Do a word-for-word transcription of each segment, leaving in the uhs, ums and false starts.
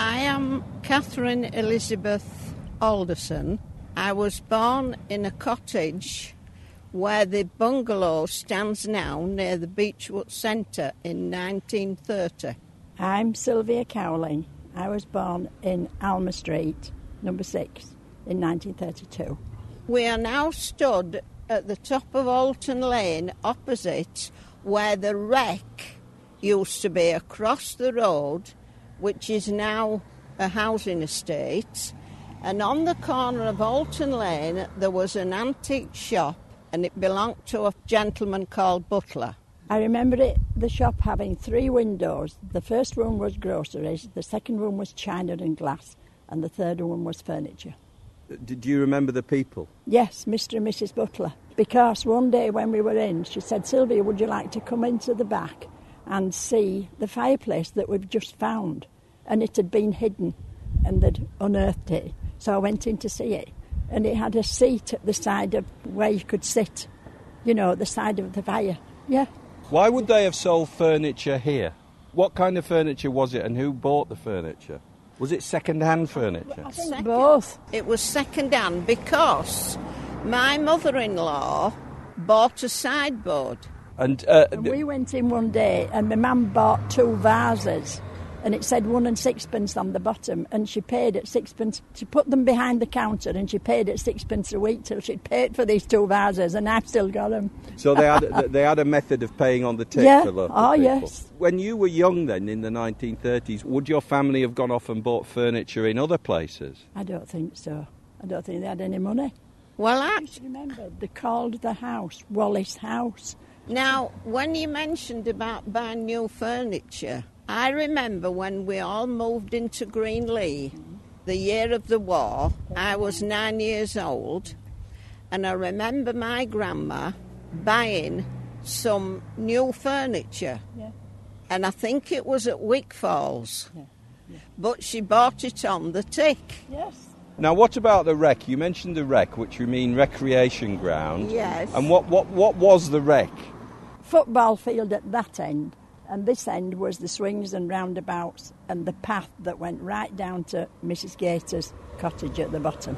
I am Catherine Elizabeth Alderson. I was born in a cottage where the bungalow stands now near the Beechwood Centre in nineteen thirty. I'm Sylvia Cowling. I was born in Alma Street, number six, in nineteen thirty-two. We are now stood at the top of Alton Lane, opposite where the wreck used to be across the road, which is now a housing estate. And on the corner of Alton Lane, there was an antique shop, and it belonged to a gentleman called Butler. I remember it, the shop having three windows. The first room was groceries, the second room was china and glass, and the third one was furniture. Did you remember the people? Yes, Mister and Missus Butler. Because one day when we were in, she said, Sylvia, would you like to come into the back and see the fireplace that we've just found? And it had been hidden, and they'd unearthed it. So I went in to see it, and it had a seat at the side of where you could sit, you know, at the side of the fire. Yeah. Why would they have sold furniture here? What kind of furniture was it, and who bought the furniture? Was it second-hand furniture? I think both. It was second-hand because my mother-in-law bought a sideboard. And, uh, and we went in one day, and my mum bought two vases, and it said one and sixpence on the bottom, and she paid at sixpence. She put them behind the counter, and she paid at sixpence a week till she'd paid for these two vases, and I've still got them. So they had they had a method of paying on the tip yeah. for local oh, people. yes. When you were young then, in the nineteen thirties, would your family have gone off and bought furniture in other places? I don't think so. I don't think they had any money. Well, I... Just remember, they called the house Wallace House. Now, when you mentioned about buying new furniture, I remember when we all moved into Greenlee, the year of the war. I was nine years old, and I remember my grandma buying some new furniture. Yeah. And I think it was at Wickfalls. Yeah. Yeah. But she bought it on the tick. Yes. Now, what about the wreck? You mentioned the wreck, which you mean recreation ground. Yes. And what, what, what was the wreck? Football field at that end, and this end was the swings and roundabouts and the path that went right down to Missus Gator's cottage at the bottom.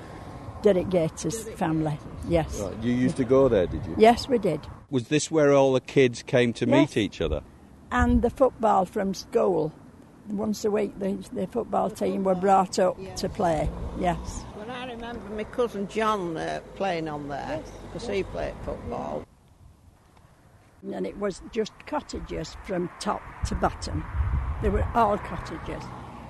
Derek Gator's family, yes. Right. You used to go there, did you? Yes, we did. Was this where all the kids came to Yes. meet each other? And the football from school, once a week the, the football team were brought up yeah. to play, yes. Well, I remember my cousin John uh, playing on there, because yes. he played football. And it was just cottages from top to bottom. They were all cottages.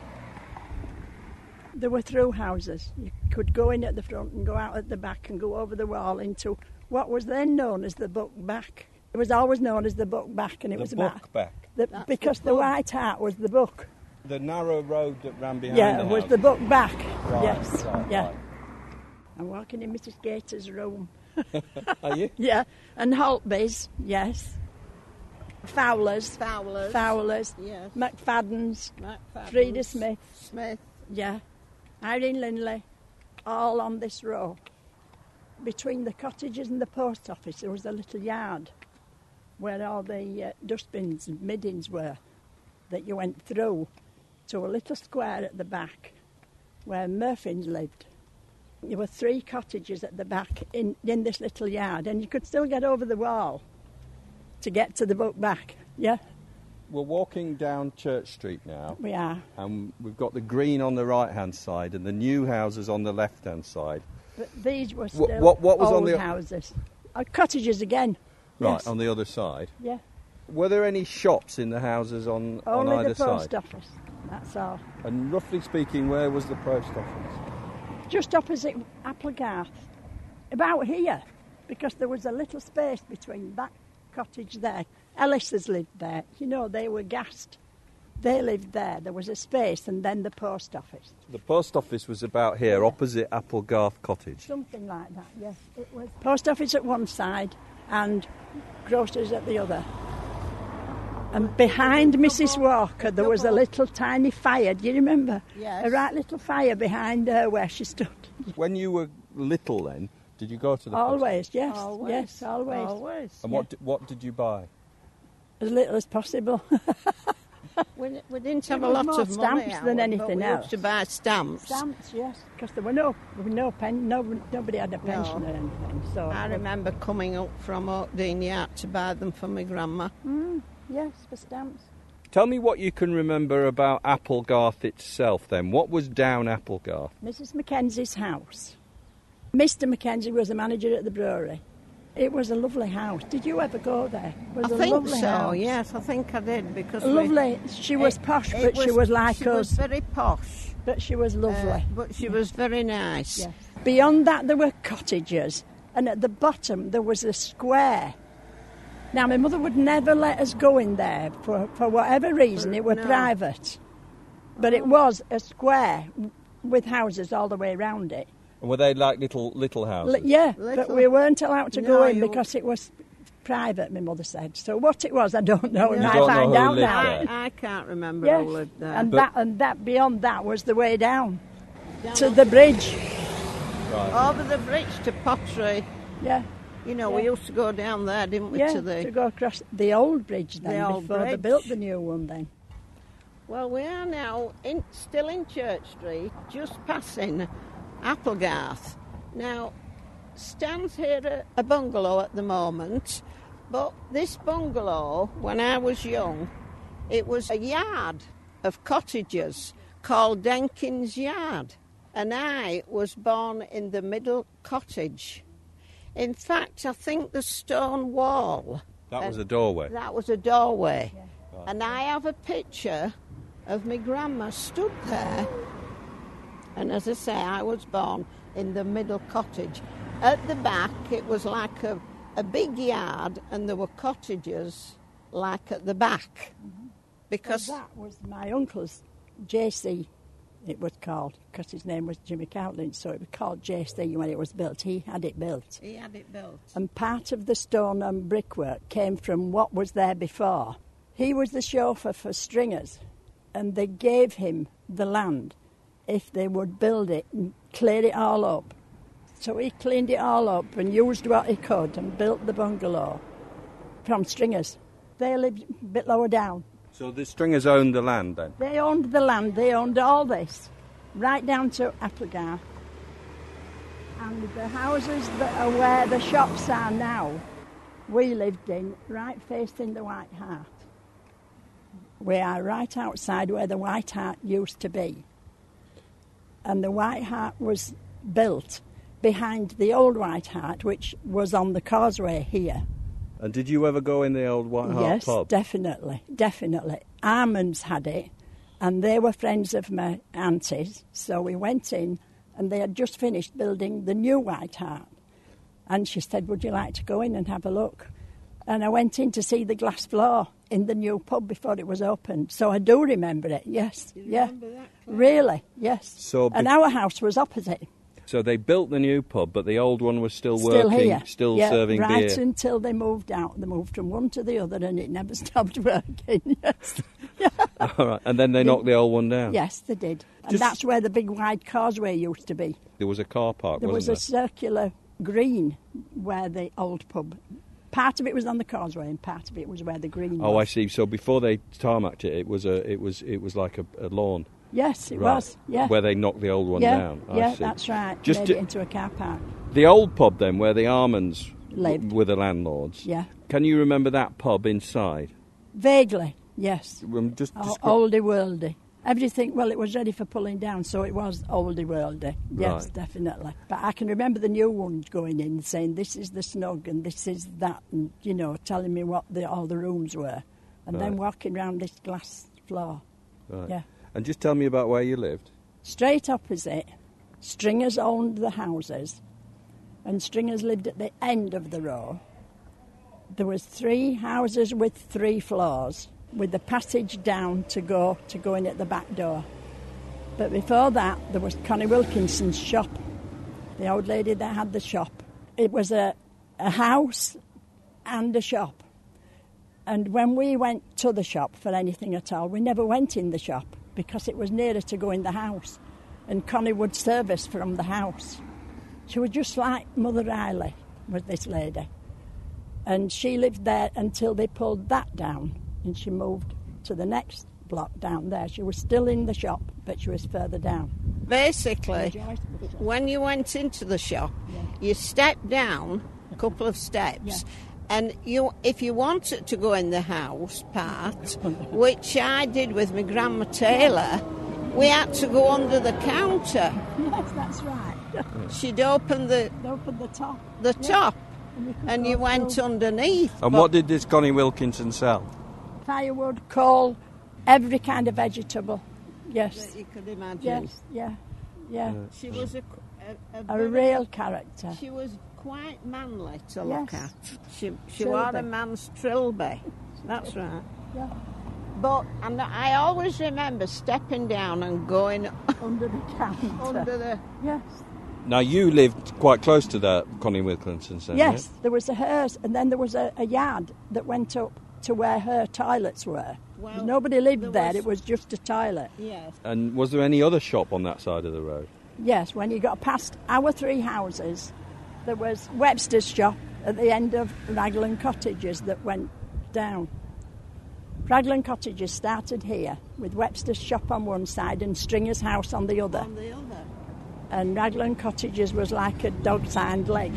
There were through houses. You could go in at the front and go out at the back and go over the wall into what was then known as the Buck Back. It was always known as the Buck Back, and it the was Buck about Back. The, because the, the White Hart was the Buck. The narrow road that ran behind yeah, the it was house. the Buck Back. Right, yes, right, yeah. Right. I'm walking in Missus Gator's room. Are you? Yeah, and Holtby's, yes. Fowlers. Fowlers. Fowlers. Yes. McFadden's. McFadden's. Frieda Smith. Smith. Yeah. Irene Linley. All on this row. Between the cottages and the post office, there was a little yard where all the uh, dustbins and middens were that you went through to a little square at the back where Murphins lived. There were three cottages at the back in, in this little yard, and you could still get over the wall to get to the Buck Back, yeah? We're walking down Church Street now. We are. And we've got the green on the right-hand side and the new houses on the left-hand side. But these were still what, what, what was old on the... houses. Uh, cottages again. Right, yes. on the other side. Yeah. Were there any shops in the houses on, Only on either the post side? office, that's all. And roughly speaking, where was the post office? Just opposite Applegarth, about here, because there was a little space between that cottage there. Ellis's lived there. You know, they were gassed. They lived there. There was a space, and then the post office. The post office was about here, yeah. Opposite Applegarth Cottage. Something like that, yes. It was post office at one side and groceries at the other. And behind Missus Walker, there was a little tiny fire. Do you remember? Yes. A right little fire behind her where she stood. When you were little then, did you go to the Always, post yes. Always. Yes, always. Always. And yeah. what, what did you buy? As little as possible. we, we didn't have It a was lot more of money, stamps than Howard, anything but we else. used to buy stamps. Stamps, yes, because there were no, there were no pen, no, nobody had a pension No. or anything. So I remember coming up from Oakdean Yard to buy them for my grandma. Mm, yes, for stamps. Tell me what you can remember about Applegarth itself then. What was down Applegarth? Missus Mackenzie's house. Mister Mackenzie was the manager at the brewery. It was a lovely house. Did you ever go there? It was I a think lovely so, house. yes, I think I did because we- Lovely. She was it- posh, it but she was like she us. was very posh, But she was lovely. uh, but she was very nice. Yes. Beyond that, there were cottages, and at the bottom there was a square. Now, my mother would never let us go in there for, for whatever reason. It was No. private, but it was a square with houses all the way around it. And were they like little little houses? Li- yeah, Little- but we weren't allowed to go No, in you- because it was private. My mother said. So what it was, I don't know. We You might don't know find who out lived now. there. I, I can't remember Yes, who lived there. and But- that and that beyond that was the way down to the bridge. Right. Over the bridge to Pottery. Yeah. You know, we Yeah. used to go down there, didn't we, Yeah, to the... to go across the old bridge then, The old before they bridge. built the new one then. Well, we are now in, still in Church Street, just passing Applegarth. Now, stands here a, a bungalow at the moment, but this bungalow, when I was young, it was a yard of cottages called Denkin's Yard, and I was born in the middle cottage. In fact, I think the stone wall... That was a doorway. That was a doorway. And I have a picture of my grandma stood there. And as I say, I was born in the middle cottage. At the back, it was like a, a big yard, and there were cottages like at the back. Because Well, that was my uncle's J C, it was called, because his name was Jimmy Cowlin, so it was called J C when it was built. He had it built. he had it built. And part of the stone and brickwork came from what was there before. He was the chauffeur for Stringers, and they gave him the land if they would build it and clear it all up. So he cleaned it all up and used what he could and built the bungalow from Stringers. They lived a bit lower down. So the Stringers owned the land then? They owned the land, they owned all this, right down to Applegarth. And the houses that are where the shops are now, we lived in, right facing the White Hart. We are right outside where the White Hart used to be. And the White Hart was built behind the old White Hart, which was on the causeway here. And did you ever go in the old White Hart Yes, pub? definitely, definitely. Armands had it, and they were friends of my aunties, so we went in, and they had just finished building the new White Hart. And she said, would you like to go in and have a look? And I went in to see the glass floor in the new pub before it was opened. So I do remember it, yes. You yeah. remember that, Claire? Really, yes. So and be- our house was opposite. So they built the new pub, but the old one was still, Still working, here. still yeah, serving right beer. until they moved out. They moved from one to the other and it never stopped working, yes. All right. And then they knocked the old one down. Yes, they did. And Just- that's where the big wide causeway used to be. There was a car park, There was wasn't a circular green where the old pub... Part of it was on the causeway and part of it was where the green Oh, I was. see. So before they tarmacked it, it was a, it was, it was like a, a lawn. Yes, it Right. was, yeah. Where they knocked the old one yeah, down. I yeah, see. that's right. Just Made to- it into a car park. The old pub then, where the Armands Lived. were the landlords. Yeah. Can you remember that pub inside? Vaguely, yes. Um, Just O- descri- oldie worldy. Everything, well, it was ready for pulling down, so it was oldie worldy. Yes, Right. definitely. But I can remember the new ones going in saying, this is the snug and this is that, and, you know, telling me what the, all the rooms were. And then Right. walking round this glass floor. Right. Yeah. And just tell me about where you lived. Straight opposite, Stringers owned the houses, and Stringers lived at the end of the row. There was three houses with three floors, with the passage down to go to go in at the back door. But before that, there was Connie Wilkinson's shop, the old lady that had the shop. It was a, a house and a shop. And when we went to the shop for anything at all, we never went in the shop because it was nearer to go in the house. And Connie would service from the house. She was just like Mother Riley, was this lady. And she lived there until they pulled that down, and she moved to the next block down there. She was still in the shop, but she was further down. Basically, when you went into the shop, Yeah. you stepped down a couple of steps, Yeah. and you, if you wanted to go in the house part, which I did with my grandma Taylor, we had to go under the counter. Yes, that's right. She'd open the Open the top. the Yeah. top, And, you could and go you went through underneath. And But what did this Connie Wilkinson sell? firewood, coal, every kind of vegetable. Yes. that you could imagine. Yes. Yeah. Yeah. She was a, a, a, A very- real character. She was quite manly to look Yes. at. She she Trilby. wore a man's trilby. That's right. Yeah. But and I always remember stepping down and going Under the counter. under the. Yes. Now, you lived quite close to that Connie Wilkinson's then, Yes, there was a hers, and then there was a, a yard that went up to where her toilets were. Well, Nobody lived there there, was- it was just a toilet. Yes. yeah? And was there any other shop on that side of the road? Yes, when you got past our three houses, there was Webster's shop at the end of Raglan Cottages that went down. Raglan Cottages started here with Webster's shop on one side and Stringer's house on the other. On the other. And Raglan Cottages was like a dog's hind leg.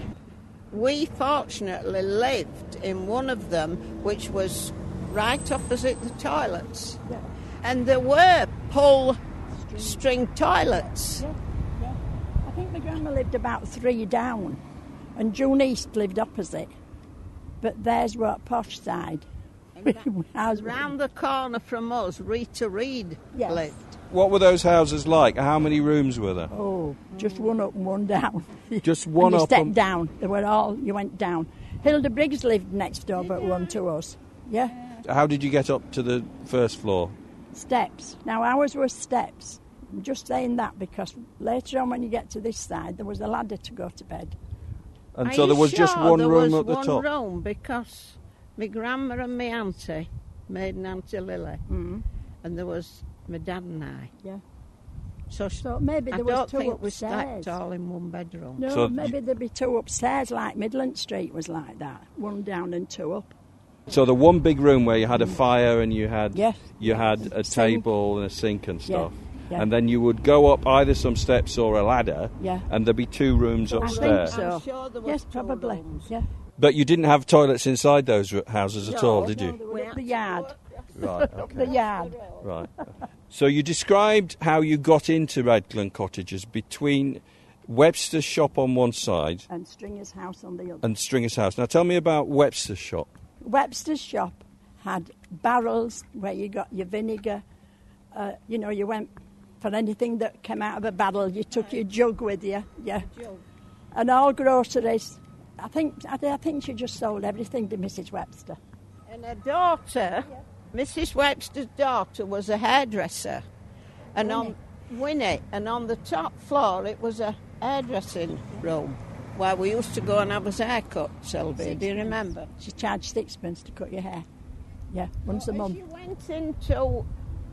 We fortunately lived in one of them, which was right opposite the toilets, Yeah. and there were pull string toilets. Yeah, yeah. I think my grandma lived about three down, and June East lived opposite. But theirs were at posh side. Ours were- Round the corner from us, Rita Reid Yes. lived. What were those houses like? How many rooms were there? Oh, just one up and one down. Just one and you up stepped and- down. They were all, you went down. Hilda Briggs lived next door, but one to us. Yeah, How did you get up to the first floor? steps. Now ours were steps. I'm just saying that because later on when you get to this side, there was a ladder to go to bed. And Are so there you was just sure one there room was at the one top? room because my grandma and my auntie, maiden Auntie Lily, Mm. and there was my dad and I. Yeah. So, So maybe I there was don't two think we upstairs. slept all in one bedroom. No, So- maybe there'd be two upstairs, like Midland Street was like that. One down and two up. So the one big room where you had a fire and you had Yes. you had a Sink. table and a sink and Yeah. stuff. Yeah. And then you would go up either some steps or a ladder, Yeah. and there'd be two rooms I think upstairs. so. I'm sure there was yes, two probably. rooms. Yeah. But you didn't have toilets inside those r- houses at No, all, did No, you? they were We up had the to yard. walk Right. Up Okay. the yard. Right. So you described how you got into Raglan Cottages between Webster's shop on one side And Stringer's house on the other. and Stringer's house. Now tell me about Webster's shop. Webster's shop had barrels where you got your vinegar. Uh, you know, you went for anything that came out of a barrel. You took your jug with you. Yeah. Jug. And all groceries. I think I, I think she just sold everything to Missus Webster. And her daughter, Missus Webster's daughter, was a hairdresser. And on Winnie, and on the top floor it was a hairdressing room where we used to go and have us hair cut, Sylvia. Do you remember? She charged sixpence to cut your hair. Yeah, once a As month. you went into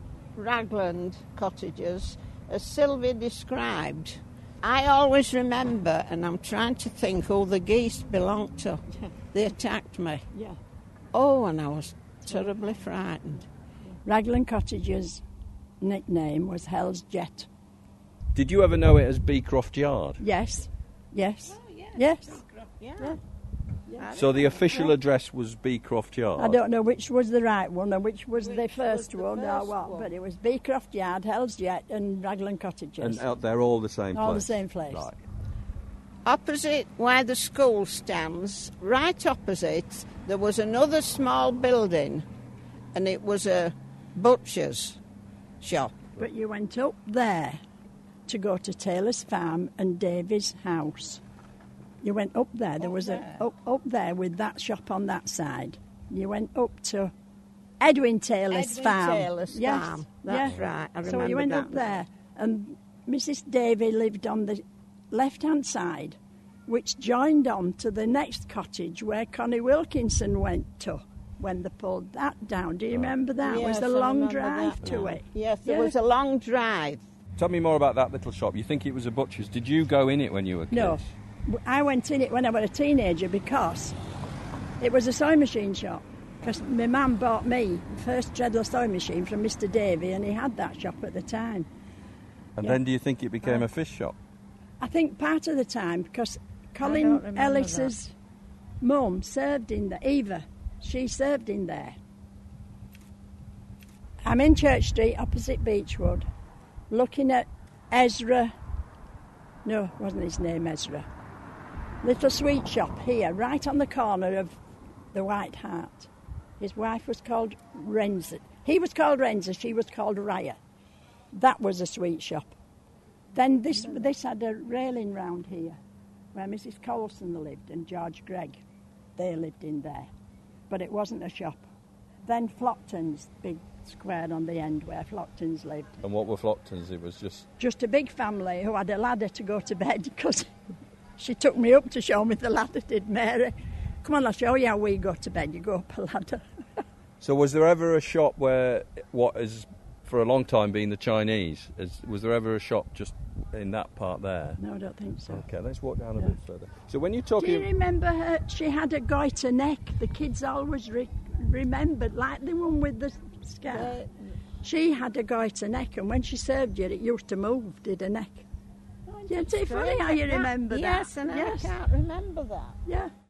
Raglan Cottages, as Sylvia described, I always remember, and I'm trying to think who the geese belonged to. They attacked me. Yeah. Oh, and I was terribly frightened. Raglan Cottages' nickname was Hell's Jet. Did you ever know it as Beecroft Yard? Yes. Yes. Oh, yes. Yes. Yeah. Yeah. So the official address was Beecroft Yard. I don't know which was the right one or which was Which the was first the one or first what, one? but it was Beecroft Yard, Hell's Jet and Raglan Cottages. And out there, all the same All the place. same place. Right. Opposite where the school stands, right opposite, there was another small building, and it was a butcher's shop. But you went up there to go to Taylor's Farm and Davy's house. You went up there. There was a up, up there with that shop on that side. You went up to Edwin Taylor's Edwin farm. Taylor's yes. farm. That's yeah. right. I So remember you went that up there, and Missus Davy lived on the left-hand side, which joined on to the next cottage where Connie Wilkinson went to when they pulled that down. Do you remember that? Yes, it was I a long remember drive that to now. it. Yes, there Yeah. was a long drive. Tell me more about that little shop. You think it was a butcher's? Did you go in it when you were kids? No, I went in it when I was a teenager because it was a sewing machine shop. Because my mum bought me the first dreadless sewing machine from Mister Davy, and he had that shop at the time. And Yeah. then do you think it became Uh, a fish shop? I think part of the time, because don't Colin remember Ellis's mum served in there, Eva, she served in there. I'm in Church Street, opposite Beechwood, looking at Ezra, no, it wasn't his name Ezra, little sweet shop here, right on the corner of the White Hart. His wife was called Renza. He was called Renza, she was called Raya. That was a sweet shop. Then this this had a railing round here, where Missus Colson lived and George Gregg. They lived in there, but it wasn't a shop. Then Flockton's, big square on the end where Flockton's lived. And what were Flockton's? It was just... Just a big family who had a ladder to go to bed, because she took me up to show me the ladder, did Mary. Come on, I'll show you how we go to bed. You go up a ladder. So was there ever a shop where, what has for a long time been the Chinese, is, was there ever a shop just in that part there? No, I don't think so. Okay, let's walk down a Yeah. bit further. So when you're Do talking... you remember her? She had a goiter neck. The kids always re- remembered, like the one with the scar. Uh, She had a goiter neck, and when she served you, it used to move, did her neck. Yeah, it's funny how you that- remember that. Yes, and Yes. I can't remember that. Yeah.